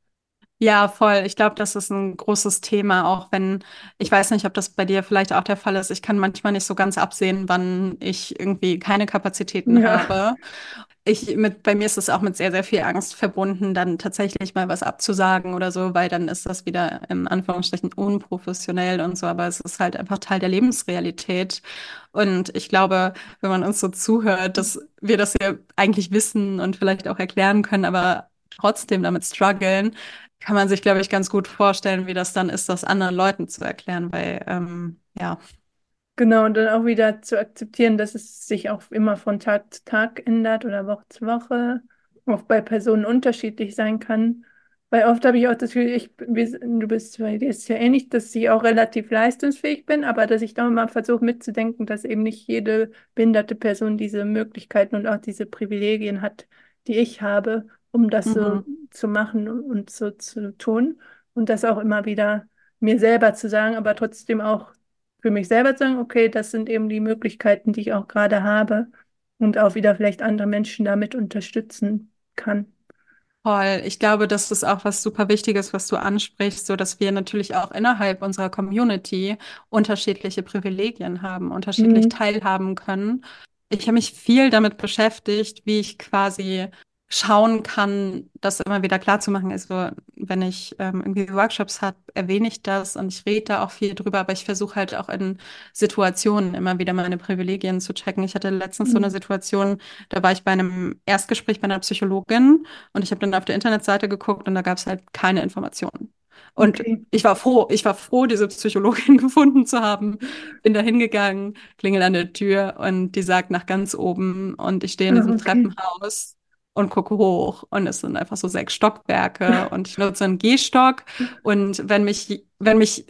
Ja, voll. Ich glaube, das ist ein großes Thema, auch wenn, ich weiß nicht, ob das bei dir vielleicht auch der Fall ist. Ich kann manchmal nicht so ganz absehen, wann ich irgendwie keine Kapazitäten Ja, habe. Ich mit, bei mir ist es auch mit sehr, sehr viel Angst verbunden, dann tatsächlich mal was abzusagen oder so, weil dann ist das wieder in Anführungsstrichen unprofessionell und so, aber es ist halt einfach Teil der Lebensrealität. Und ich glaube, wenn man uns so zuhört, dass wir das ja eigentlich wissen und vielleicht auch erklären können, aber trotzdem damit strugglen, kann man sich, glaube ich, ganz gut vorstellen, wie das dann ist, das anderen Leuten zu erklären, weil, ähm, ja, genau, und dann auch wieder zu akzeptieren, dass es sich auch immer von Tag zu Tag ändert oder Woche zu Woche, auch bei Personen unterschiedlich sein kann. Weil oft habe ich auch das Gefühl, ich, wir- du bist bei dir ist ja ähnlich, dass ich auch relativ leistungsfähig bin, aber dass ich da mal versuche mitzudenken, dass eben nicht jede behinderte Person diese Möglichkeiten und auch diese Privilegien hat, die ich habe, um das so mhm. zu machen und so zu tun. Und das auch immer wieder mir selber zu sagen, aber trotzdem auch für mich selber zu sagen, okay, das sind eben die Möglichkeiten, die ich auch gerade habe und auch wieder vielleicht andere Menschen damit unterstützen kann. Voll. Ich glaube, das ist auch was super Wichtiges, was du ansprichst, so dass wir natürlich auch innerhalb unserer Community unterschiedliche Privilegien haben, unterschiedlich Mhm. teilhaben können. Ich habe mich viel damit beschäftigt, wie ich quasi schauen kann, das immer wieder klar zu machen. Also wenn ich ähm, irgendwie Workshops habe, erwähne ich das und ich rede da auch viel drüber, aber ich versuche halt auch in Situationen immer wieder meine Privilegien zu checken. Ich hatte letztens so eine Mhm. Situation, da war ich bei einem Erstgespräch bei einer Psychologin und ich habe dann auf der Internetseite geguckt und da gab es halt keine Informationen. Und Okay. ich war froh, ich war froh, diese Psychologin gefunden zu haben. Bin da hingegangen, klingel an der Tür und die sagt nach ganz oben und ich stehe in Ah, diesem okay. Treppenhaus und gucke hoch und es sind einfach so sechs Stockwerke und ich nutze einen Gehstock und wenn mich, wenn mich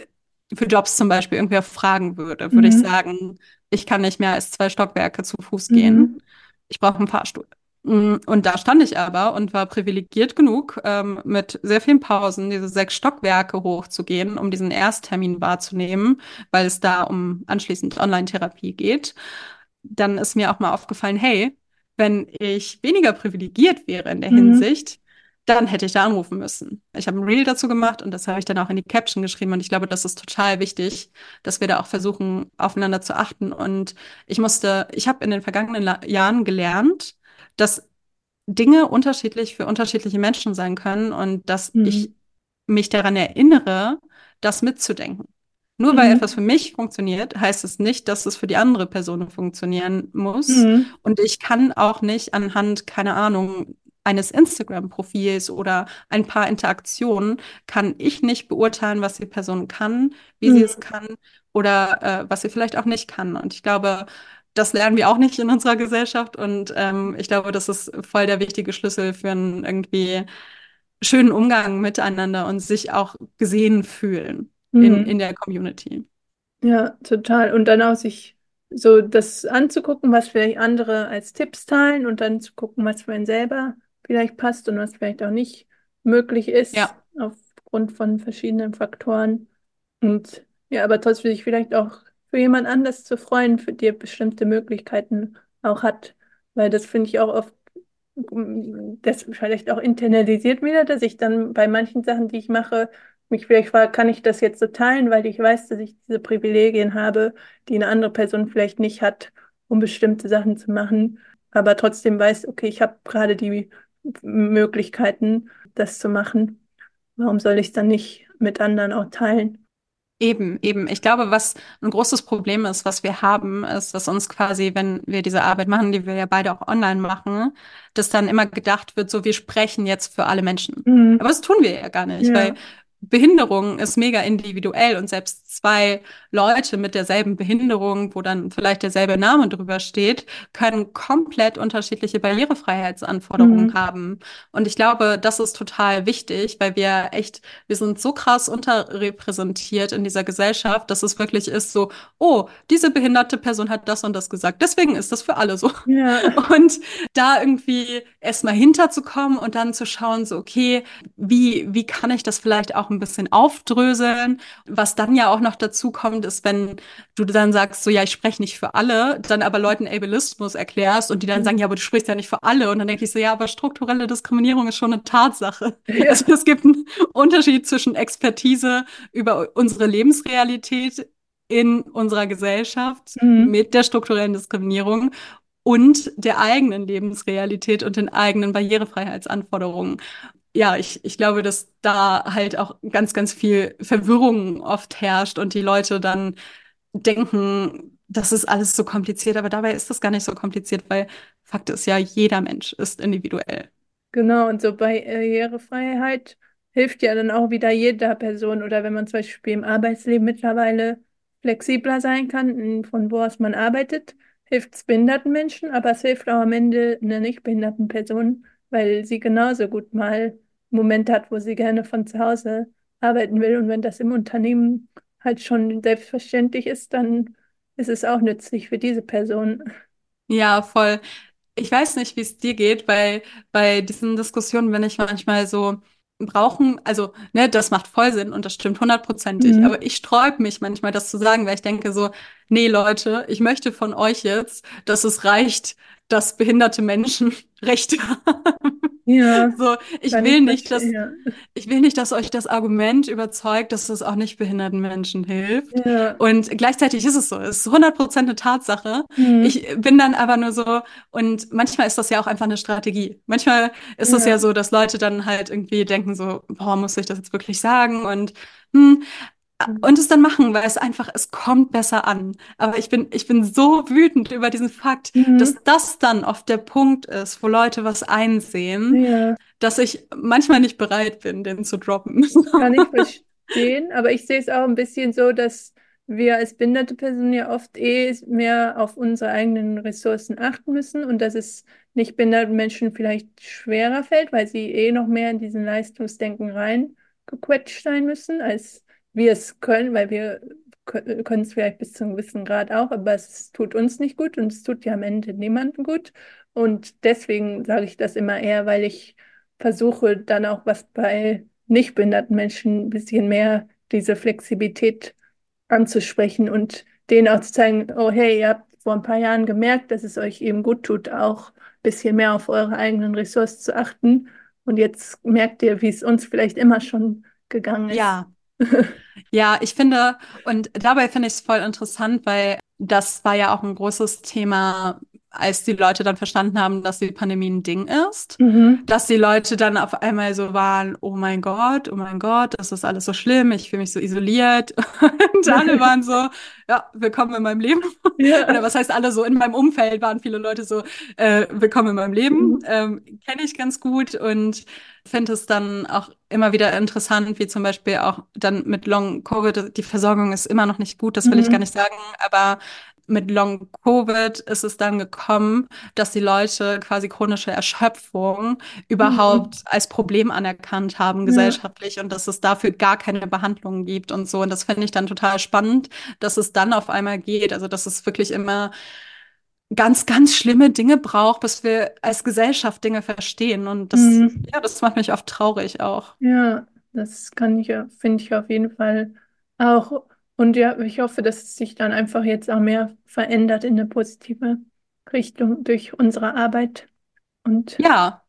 für Jobs zum Beispiel irgendwer fragen würde, würde ich Mhm. sagen, ich kann nicht mehr als zwei Stockwerke zu Fuß gehen. Mhm. Ich brauche einen Fahrstuhl. Mm, Und da stand ich aber und war privilegiert genug, ähm, mit sehr vielen Pausen diese sechs Stockwerke hochzugehen, um diesen Ersttermin wahrzunehmen, weil es da um anschließend Online-Therapie geht. Dann ist mir auch mal aufgefallen, hey, wenn ich weniger privilegiert wäre in der Mhm. Hinsicht, dann hätte ich da anrufen müssen. Ich habe ein Reel dazu gemacht und das habe ich dann auch in die Caption geschrieben und ich glaube, das ist total wichtig, dass wir da auch versuchen, aufeinander zu achten. Und ich musste, ich habe in den vergangenen La Jahren gelernt, dass Dinge unterschiedlich für unterschiedliche Menschen sein können und dass ich Mhm. mich daran erinnere, das mitzudenken. Nur weil etwas Mhm. für mich funktioniert, heißt es nicht, dass es für die andere Person funktionieren muss. Mhm. Und ich kann auch nicht anhand, keine Ahnung, eines Instagram-Profils oder ein paar Interaktionen, kann ich nicht beurteilen, was die Person kann, wie sie es Mhm. kann oder äh, was sie vielleicht auch nicht kann. Und ich glaube, das lernen wir auch nicht in unserer Gesellschaft. Und ähm, ich glaube, das ist voll der wichtige Schlüssel für einen irgendwie schönen Umgang miteinander und sich auch gesehen fühlen in, Mhm. in der Community. Ja, total. Und dann auch sich so das anzugucken, was vielleicht andere als Tipps teilen und dann zu gucken, was für einen selber vielleicht passt und was vielleicht auch nicht möglich ist, Ja, aufgrund von verschiedenen Faktoren. Und ja, aber trotzdem sich vielleicht auch für jemand anders zu freuen, für die er bestimmte Möglichkeiten auch hat. Weil das finde ich auch oft, mm, das vielleicht auch internalisiert wieder, dass ich dann bei manchen Sachen, die ich mache, mich vielleicht frage, kann ich das jetzt so teilen, weil ich weiß, dass ich diese Privilegien habe, die eine andere Person vielleicht nicht hat, um bestimmte Sachen zu machen, aber trotzdem weiß, okay, ich habe gerade die Möglichkeiten, das zu machen. Warum soll ich es dann nicht mit anderen auch teilen? eben, eben. Ich glaube, was ein großes Problem ist, was wir haben, ist, dass uns quasi, wenn wir diese Arbeit machen, die wir ja beide auch online machen, dass dann immer gedacht wird, so, wir sprechen jetzt für alle Menschen. Mhm. Aber das tun wir ja gar nicht, weil Ja. Behinderung ist mega individuell und selbst zwei Leute mit derselben Behinderung, wo dann vielleicht derselbe Name drüber steht, können komplett unterschiedliche Barrierefreiheitsanforderungen Mhm. haben. Und ich glaube, das ist total wichtig, weil wir echt, wir sind so krass unterrepräsentiert in dieser Gesellschaft, dass es wirklich ist so, oh, diese behinderte Person hat das und das gesagt, deswegen ist das für alle so. Ja. Und da irgendwie erstmal hinterzukommen und dann zu schauen, so, okay, wie, wie kann ich das vielleicht auch ein bisschen aufdröseln? Was dann ja auch noch dazu kommt, ist, wenn du dann sagst, so, ja, ich spreche nicht für alle, dann aber Leuten Ableismus erklärst und die dann sagen, ja, aber du sprichst ja nicht für alle. Und dann denke ich so, ja, aber strukturelle Diskriminierung ist schon eine Tatsache. Also Ja. es gibt einen Unterschied zwischen Expertise über unsere Lebensrealität in unserer Gesellschaft Mhm. mit der strukturellen Diskriminierung und der eigenen Lebensrealität und den eigenen Barrierefreiheitsanforderungen. Ja, ich, ich glaube, dass da halt auch ganz, ganz viel Verwirrung oft herrscht und die Leute dann denken, das ist alles so kompliziert, aber dabei ist das gar nicht so kompliziert, weil Fakt ist ja, jeder Mensch ist individuell. Genau, und so Barrierefreiheit hilft ja dann auch wieder jeder Person oder wenn man zum Beispiel im Arbeitsleben mittlerweile flexibler sein kann, in- von wo aus man arbeitet, hilft es behinderten Menschen, aber es hilft auch am Ende einer nicht behinderten Person, weil sie genauso gut mal Momente hat, wo sie gerne von zu Hause arbeiten will. Und wenn das im Unternehmen halt schon selbstverständlich ist, dann ist es auch nützlich für diese Person. Ja, voll. Ich weiß nicht, wie es dir geht, bei, bei diesen Diskussionen, wenn ich manchmal so brauchen, also, ne, das macht voll Sinn und das stimmt hundertprozentig, Mhm. aber ich sträube mich manchmal, das zu sagen, weil ich denke so, nee, Leute, ich möchte von euch jetzt, dass es reicht, dass behinderte Menschen Rechte haben. Ja, So, ich kann ich will nicht, dass verstehen. ich will nicht, dass euch das Argument überzeugt, dass es auch nicht behinderten Menschen hilft. Ja. Ja. Und gleichzeitig ist es so. Es ist hundert Prozent eine Tatsache. Mhm. Ich bin dann aber nur so, und manchmal ist das ja auch einfach eine Strategie. Manchmal ist es ja Ja. so, dass Leute dann halt irgendwie denken so, boah, muss ich das jetzt wirklich sagen? Und, hm, Mhm. und es dann machen, weil es einfach, es kommt besser an. Aber ich bin, ich bin so wütend über diesen Fakt, Mhm. dass das dann oft der Punkt ist, wo Leute was einsehen, Ja, dass ich manchmal nicht bereit bin, den zu droppen. kann ich verstehen, aber ich sehe es auch ein bisschen so, dass wir als behinderte Personen ja oft eh mehr auf unsere eigenen Ressourcen achten müssen und dass es nicht behinderten Menschen vielleicht schwerer fällt, weil sie eh noch mehr in diesen Leistungsdenken reingequetscht sein müssen als wir es können, weil wir kö- können es vielleicht bis zu einem gewissen Grad auch, aber es tut uns nicht gut und es tut ja am Ende niemandem gut. Und deswegen sage ich das immer eher, weil ich versuche dann auch was bei nicht behinderten Menschen ein bisschen mehr diese Flexibilität anzusprechen und denen auch zu zeigen, oh hey, ihr habt vor ein paar Jahren gemerkt, dass es euch eben gut tut, auch ein bisschen mehr auf eure eigenen Ressourcen zu achten. Und jetzt merkt ihr, wie es uns vielleicht immer schon gegangen ist. Ja. Ja, ich finde, und dabei finde ich es voll interessant, weil das war ja auch ein großes Thema, als die Leute dann verstanden haben, dass die Pandemie ein Ding ist. Mhm. Dass die Leute dann auf einmal so waren, oh mein Gott, oh mein Gott, das ist alles so schlimm, ich fühle mich so isoliert. Und alle waren so, ja, willkommen in meinem Leben. Oder Ja. was heißt alle so, in meinem Umfeld waren viele Leute so, äh, willkommen in meinem Leben. Mhm. Ähm, kenne ich ganz gut und finde es dann auch immer wieder interessant, wie zum Beispiel auch dann mit Long Covid, die Versorgung ist immer noch nicht gut, das will ich gar Mhm. nicht sagen, aber mit Long Covid ist es dann gekommen, dass die Leute quasi chronische Erschöpfung Mhm. überhaupt als Problem anerkannt haben Ja. gesellschaftlich und dass es dafür gar keine Behandlung gibt und so. Und das finde ich dann total spannend, dass es dann auf einmal geht. Also dass es wirklich immer ganz, ganz schlimme Dinge braucht, bis wir als Gesellschaft Dinge verstehen. Und das, Mhm. ja, das macht mich oft traurig auch. Ja, das kann ich, ja- finde ich auf jeden Fall auch. Und ja, ich hoffe, dass es sich dann einfach jetzt auch mehr verändert in eine positive Richtung durch unsere Arbeit. Und Ja,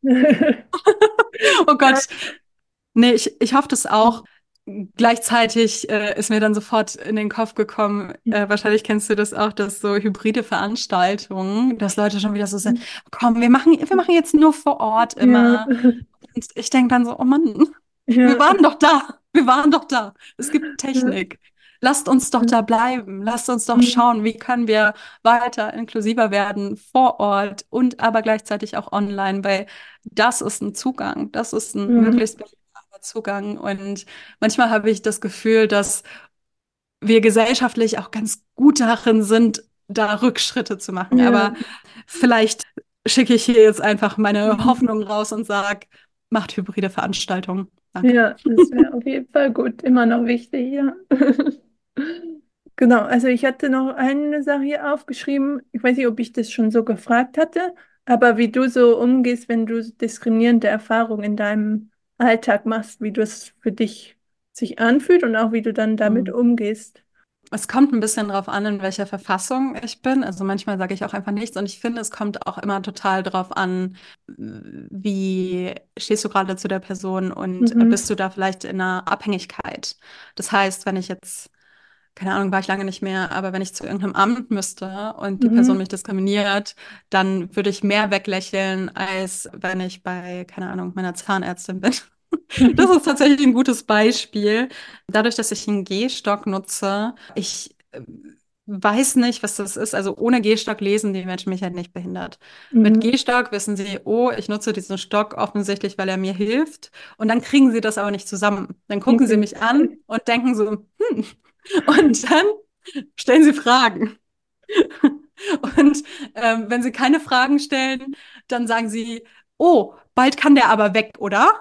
oh ja. Gott. Nee, ich, ich hoffe das auch. Gleichzeitig äh, ist mir dann sofort in den Kopf gekommen, äh, wahrscheinlich kennst du das auch, dass so hybride Veranstaltungen, dass Leute schon wieder so sind, komm, wir machen, wir machen jetzt nur vor Ort Ja, immer. Und ich denke dann so, oh Mann, wir ja, waren doch da, wir waren doch da. Es gibt ja, Technik. Lasst uns doch ja. da bleiben. Lasst uns doch Mhm. schauen, wie können wir weiter inklusiver werden vor Ort und aber gleichzeitig auch online, weil das ist ein Zugang. Das ist ein Mhm. möglichst bequemer Zugang. Und manchmal habe ich das Gefühl, dass wir gesellschaftlich auch ganz gut darin sind, da Rückschritte zu machen. Ja. Aber vielleicht schicke ich hier jetzt einfach meine Hoffnung raus und sage, macht hybride Veranstaltungen. Danke. Ja, das wäre auf jeden Fall gut. Immer noch wichtig, ja. Genau, also ich hatte noch eine Sache hier aufgeschrieben. Ich weiß nicht, ob ich das schon so gefragt hatte, aber wie du so umgehst, wenn du diskriminierende Erfahrungen in deinem Alltag machst, wie du es für dich sich anfühlt und auch wie du dann damit Hm. umgehst. Es kommt ein bisschen drauf an, in welcher Verfassung ich bin. Also manchmal sage ich auch einfach nichts und ich finde, es kommt auch immer total drauf an, wie stehst du gerade zu der Person und Mhm. bist du da vielleicht in einer Abhängigkeit. Das heißt, wenn ich jetzt, keine Ahnung, war ich lange nicht mehr, aber wenn ich zu irgendeinem Amt müsste und die Person Mhm. mich diskriminiert, dann würde ich mehr weglächeln, als wenn ich bei, keine Ahnung, meiner Zahnärztin bin. Das ist tatsächlich ein gutes Beispiel. Dadurch, dass ich einen Gehstock nutze, ich äh, weiß nicht, was das ist. Also ohne Gehstock lesen die Menschen mich halt nicht behindert. Mit Mhm. Gehstock wissen sie, oh, ich nutze diesen Stock offensichtlich, weil er mir hilft. Und dann kriegen sie das aber nicht zusammen. Dann gucken sie Okay. mich an und denken so, hm. Und dann stellen sie Fragen. Und ähm, wenn sie keine Fragen stellen, dann sagen sie, oh, bald kann der aber weg, oder?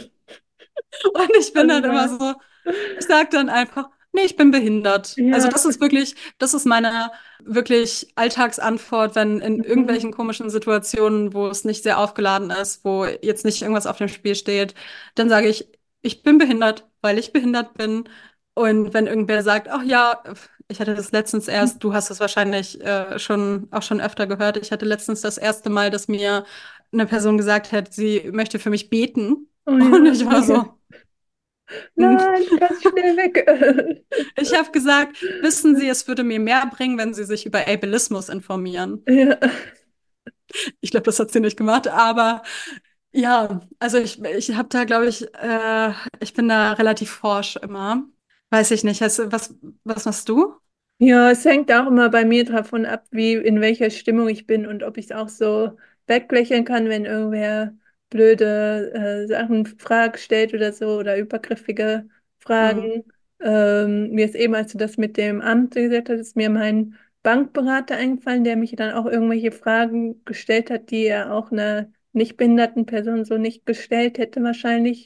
Und ich bin Also, dann immer ja. so, ich sage dann einfach, nee, ich bin behindert. Also Ja. das ist wirklich, das ist meine wirklich Alltagsantwort, wenn in Mhm. irgendwelchen komischen Situationen, wo es nicht sehr aufgeladen ist, wo jetzt nicht irgendwas auf dem Spiel steht, dann sage ich, ich bin behindert, weil ich behindert bin. Und wenn irgendwer sagt, ach ja, ich hatte das letztens erst, du hast es wahrscheinlich äh, schon auch schon öfter gehört, ich hatte letztens das erste Mal, dass mir eine Person gesagt hat, sie möchte für mich beten. Oh Und ja. ich war so, Nein, ganz schnell weg. ich habe gesagt, wissen Sie, es würde mir mehr bringen, wenn Sie sich über Ableismus informieren. Ja. Ich glaube, das hat sie nicht gemacht, aber ja, also ich, ich habe da, glaube ich, äh, ich bin da relativ forsch immer. Weiß ich nicht. Hast, was, was machst du? Ja, es hängt auch immer bei mir davon ab, wie in welcher Stimmung ich bin und ob ich es auch so weglächeln kann, wenn irgendwer blöde äh, Sachen, Fragen stellt oder so oder übergriffige Hm. Fragen. Ähm, mir ist eben, als du das mit dem Amt gesagt hast, ist mir mein Bankberater eingefallen, der mich dann auch irgendwelche Fragen gestellt hat, die er auch einer nicht behinderten Person so nicht gestellt hätte wahrscheinlich.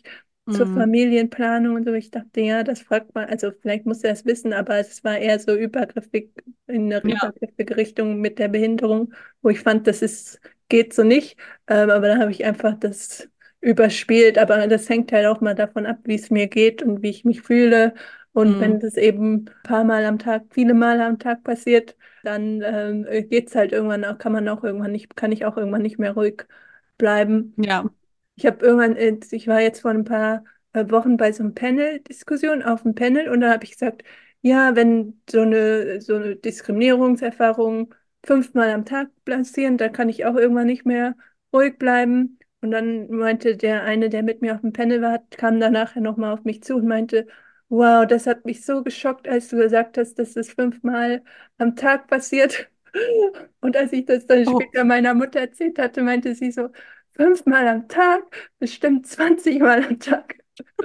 zur Mhm. Familienplanung und so. Ich dachte, ja, das fragt man, also vielleicht muss er es wissen, aber es war eher so übergriffig, in eine Ja. übergriffige Richtung mit der Behinderung, wo ich fand, das ist, geht so nicht. Ähm, aber dann habe ich einfach das überspielt. Aber das hängt halt auch mal davon ab, wie es mir geht und wie ich mich fühle. Und wenn Mhm. das eben ein paar Mal am Tag, viele Male am Tag passiert, dann ähm, geht es halt irgendwann auch, kann man auch irgendwann nicht, kann ich auch irgendwann nicht mehr ruhig bleiben. Ja. Ich habe irgendwann, äh, ich war jetzt vor ein paar äh, Wochen bei so einem Panel-Diskussion auf dem Panel und da habe ich gesagt, ja, wenn so eine, so eine Diskriminierungserfahrung fünfmal am Tag passieren, dann kann ich auch irgendwann nicht mehr ruhig bleiben. Und dann meinte der eine, der mit mir auf dem Panel war, kam danach nochmal auf mich zu und meinte, wow, das hat mich so geschockt, als du gesagt hast, dass das fünfmal am Tag passiert. Und als ich das dann Oh. später meiner Mutter erzählt hatte, meinte sie so, fünfmal am Tag, bestimmt zwanzig Mal am Tag.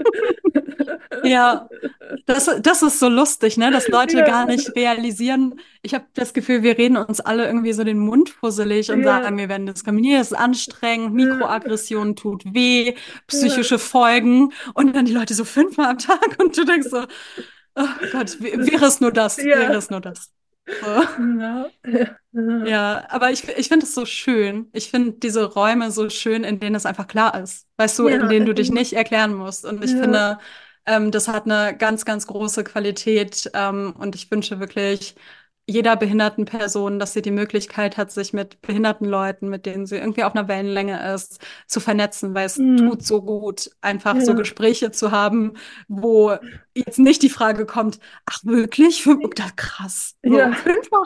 Ja, das, das ist so lustig, ne? Dass Leute Ja, gar nicht realisieren. Ich habe das Gefühl, wir reden uns alle irgendwie so den Mund fusselig und ja, sagen, wir werden diskriminiert, es ist anstrengend, ja, Mikroaggression tut weh, ja, psychische Folgen. Und dann die Leute so fünfmal am Tag und du denkst so, oh Gott, w- wäre es nur das, wäre ja, es nur das. So. genau. Ja, Ja, aber ich, ich finde es so schön. Ich finde diese Räume so schön, in denen es einfach klar ist. Weißt du, in ja, denen du es dich ist- nicht erklären musst. Und ich ja, finde, ähm, das hat eine ganz, ganz große Qualität. Ähm, und ich wünsche wirklich jeder behinderten Person, dass sie die Möglichkeit hat, sich mit behinderten Leuten, mit denen sie irgendwie auf einer Wellenlänge ist, zu vernetzen, weil es mm, tut so gut, einfach so ja, Gespräche zu haben, wo jetzt nicht die Frage kommt, ach wirklich? Fünf, oh, das krass. So, ja, fünfmal?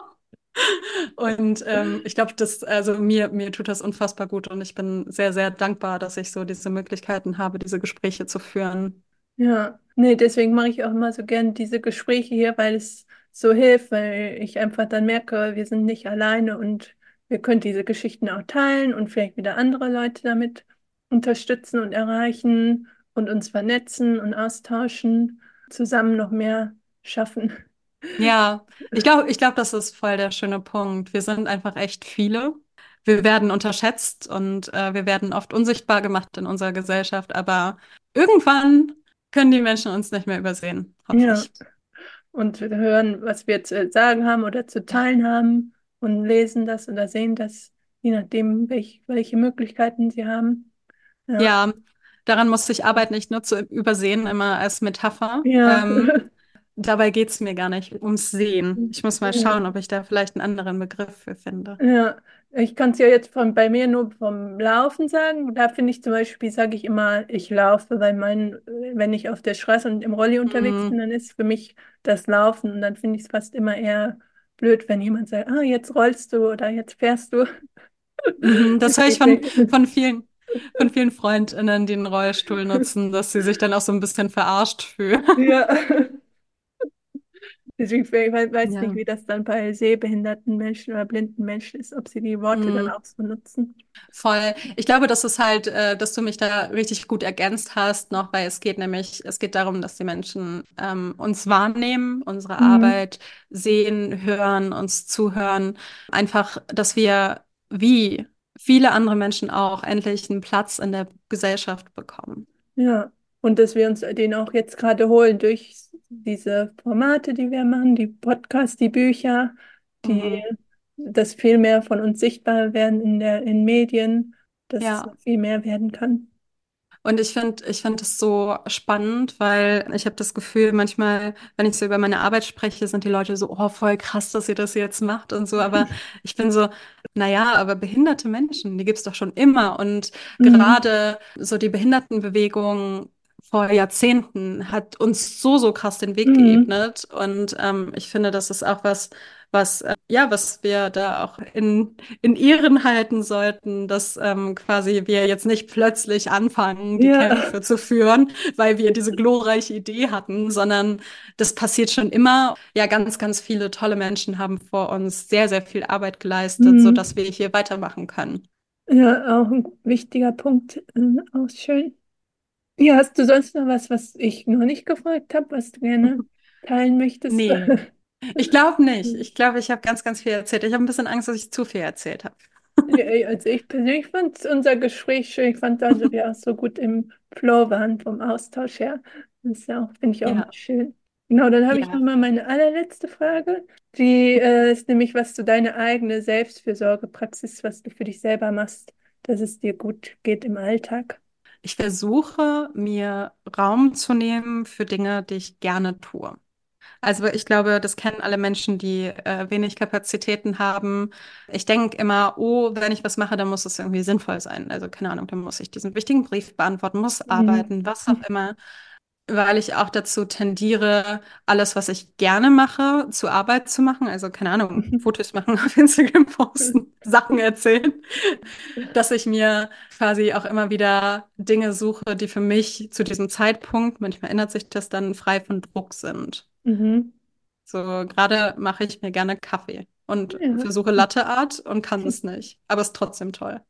Und ähm, ich glaube, das, also mir, mir tut das unfassbar gut und ich bin sehr, sehr dankbar, dass ich so diese Möglichkeiten habe, diese Gespräche zu führen. ja. Nee, deswegen mache ich auch immer so gern diese Gespräche hier, weil es so hilft, weil ich einfach dann merke, wir sind nicht alleine und wir können diese Geschichten auch teilen und vielleicht wieder andere Leute damit unterstützen und erreichen und uns vernetzen und austauschen, zusammen noch mehr schaffen. Ja, ich glaube, ich glaube, das ist voll der schöne Punkt. Wir sind einfach echt viele. Wir werden unterschätzt und äh, wir werden oft unsichtbar gemacht in unserer Gesellschaft, aber irgendwann können die Menschen uns nicht mehr übersehen, hoffe Ja, ich. und wir hören, was wir zu sagen haben oder zu teilen haben und lesen das oder sehen das, je nachdem, welch, welche Möglichkeiten sie haben. Ja, Ja, daran muss ich arbeiten, nicht nur zu übersehen, immer als Metapher. ja, Ähm, dabei geht es mir gar nicht ums Sehen. Ich muss mal ja, schauen, ob ich da vielleicht einen anderen Begriff für finde. ja. Ich kann es ja jetzt von, bei mir nur vom Laufen sagen. Da finde ich zum Beispiel, sage ich immer, ich laufe, weil mein, wenn ich auf der Straße und im Rolli unterwegs bin, Mhm. dann ist für mich das Laufen und dann finde ich es fast immer eher blöd, wenn jemand sagt, ah, jetzt rollst du oder jetzt fährst du. Mhm. Das höre ich von, Deswegen, von vielen, von vielen FreundInnen, die einen Rollstuhl nutzen, dass sie sich dann auch so ein bisschen verarscht fühlen. ja, deswegen ich we- weiß nicht, Ja. wie das dann bei sehbehinderten Menschen oder blinden Menschen ist, ob sie die Worte dann Mhm. auch so nutzen. Voll. Ich glaube, das ist halt, äh, dass du mich da richtig gut ergänzt hast, noch, weil es geht nämlich, es geht darum, dass die Menschen ähm, uns wahrnehmen, unsere Mhm. Arbeit sehen, hören, uns zuhören. Einfach, dass wir wie viele andere Menschen auch endlich einen Platz in der Gesellschaft bekommen. Ja, und dass wir uns den auch jetzt gerade holen durch diese Formate, die wir machen, die Podcasts, die Bücher, die, Mhm. dass viel mehr von uns sichtbar werden in der, in Medien, dass es Ja. noch viel mehr werden kann. Und ich finde, ich finde es so spannend, weil ich habe das Gefühl, manchmal, wenn ich so über meine Arbeit spreche, sind die Leute so, oh, voll krass, dass ihr das jetzt macht und so. Aber ich bin so, naja, aber behinderte Menschen, die gibt's doch schon immer. Und Mhm. gerade so die Behindertenbewegung vor Jahrzehnten hat uns so, so krass den Weg Mhm. geebnet. Und ähm, ich finde, das ist auch was, was, äh, ja, was wir da auch in in Ehren halten sollten, dass ähm, quasi wir jetzt nicht plötzlich anfangen, die Ja. Kämpfe zu führen, weil wir diese glorreiche Idee hatten, sondern das passiert schon immer. Ja, ganz, ganz viele tolle Menschen haben vor uns sehr, sehr viel Arbeit geleistet, Mhm. sodass wir hier weitermachen können. Ja, auch ein wichtiger Punkt. Äh, auch schön. Ja, hast du sonst noch was, was ich noch nicht gefragt habe, was du gerne teilen möchtest? Nee, ich glaube nicht. Ich glaube, ich habe ganz, ganz viel erzählt. Ich habe ein bisschen Angst, dass ich zu viel erzählt habe. Ja, also ich persönlich fand unser Gespräch schön. Ich fand also, wir auch so gut im Flow waren vom Austausch her. Das ist ja auch, finde ich auch immer Ja, schön. Genau, dann habe ich noch ja. mal meine allerletzte Frage. Die äh, ist nämlich, was du deine eigene Selbstfürsorgepraxis, was du für dich selber machst, dass es dir gut geht im Alltag. Ich versuche, mir Raum zu nehmen für Dinge, die ich gerne tue. Also ich glaube, das kennen alle Menschen, die äh, wenig Kapazitäten haben. Ich denke immer, oh, wenn ich was mache, dann muss es irgendwie sinnvoll sein. Also keine Ahnung, dann muss ich diesen wichtigen Brief beantworten, muss Mhm. arbeiten, was auch immer. Weil ich auch dazu tendiere, alles, was ich gerne mache, zur Arbeit zu machen. Also keine Ahnung, Fotos machen, auf Instagram posten, Sachen erzählen, dass ich mir quasi auch immer wieder Dinge suche, die für mich zu diesem Zeitpunkt, manchmal ändert sich das dann, frei von Druck sind. Mhm. So, gerade mache ich mir gerne Kaffee und Ja, versuche Latte Art und kann es nicht, aber ist trotzdem toll.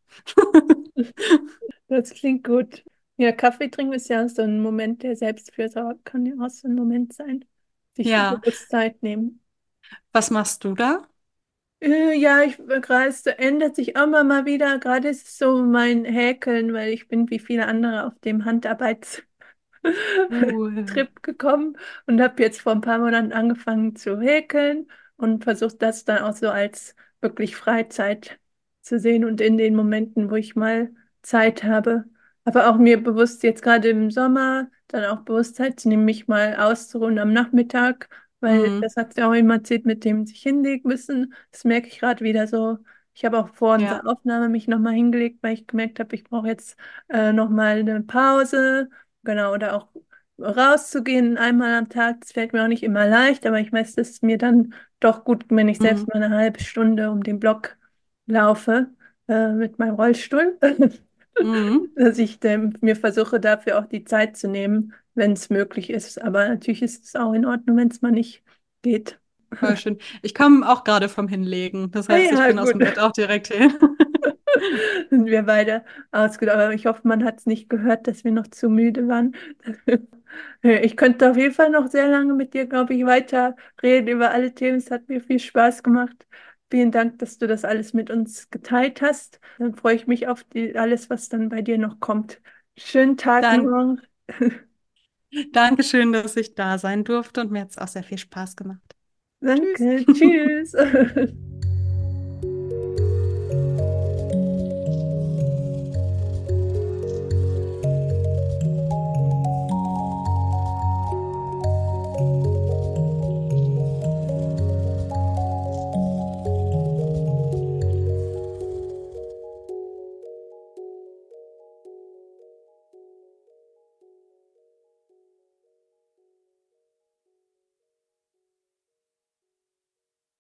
das klingt gut. Ja, Kaffee trinken ist ja so ein Moment der Selbstfürsorge, kann ja auch so ein Moment sein. Sich Ja, bewusst Zeit nehmen. was machst du da? Äh, Ja, ich äh, gerade es ändert sich auch immer mal wieder. Gerade ist es so mein Häkeln, weil ich bin wie viele andere auf dem Handarbeits Cool. Trip gekommen und habe jetzt vor ein paar Monaten angefangen zu häkeln und versuche das dann auch so als wirklich Freizeit zu sehen und in den Momenten, wo ich mal Zeit habe, aber auch mir bewusst jetzt gerade im Sommer dann auch Bewusstheit zu nehmen, mich mal auszuruhen am Nachmittag, weil Mhm. das hat ja auch immer erzählt, mit dem sich hinlegen müssen. Das merke ich gerade wieder so. Ich habe auch vor Ja. unserer Aufnahme mich nochmal hingelegt, weil ich gemerkt habe, ich brauche jetzt äh, nochmal eine Pause. Genau, oder auch rauszugehen einmal am Tag, das fällt mir auch nicht immer leicht, aber ich weiß, dass es mir dann doch gut, wenn ich selbst Mhm. mal eine halbe Stunde um den Block laufe äh, mit meinem Rollstuhl, Mhm. dass ich ähm, mir versuche, dafür auch die Zeit zu nehmen, wenn es möglich ist. Aber natürlich ist es auch in Ordnung, wenn es mal nicht geht. Voll schön. Ich komme auch gerade vom Hinlegen. Das Ah heißt, ich ja, bin aus gut. dem Bett auch direkt hin. Sind wir beide ausgedacht. Aber ich hoffe, man hat es nicht gehört, dass wir noch zu müde waren. Ich könnte auf jeden Fall noch sehr lange mit dir, glaube ich, weiter reden über alle Themen. Es hat mir viel Spaß gemacht. Vielen Dank, dass du das alles mit uns geteilt hast. Dann freue ich mich auf die, alles, was dann bei dir noch kommt. Schönen Tag Dank, noch. Dankeschön, dass ich da sein durfte und mir hat es auch sehr viel Spaß gemacht. Tschüss. Danke. Tschüss.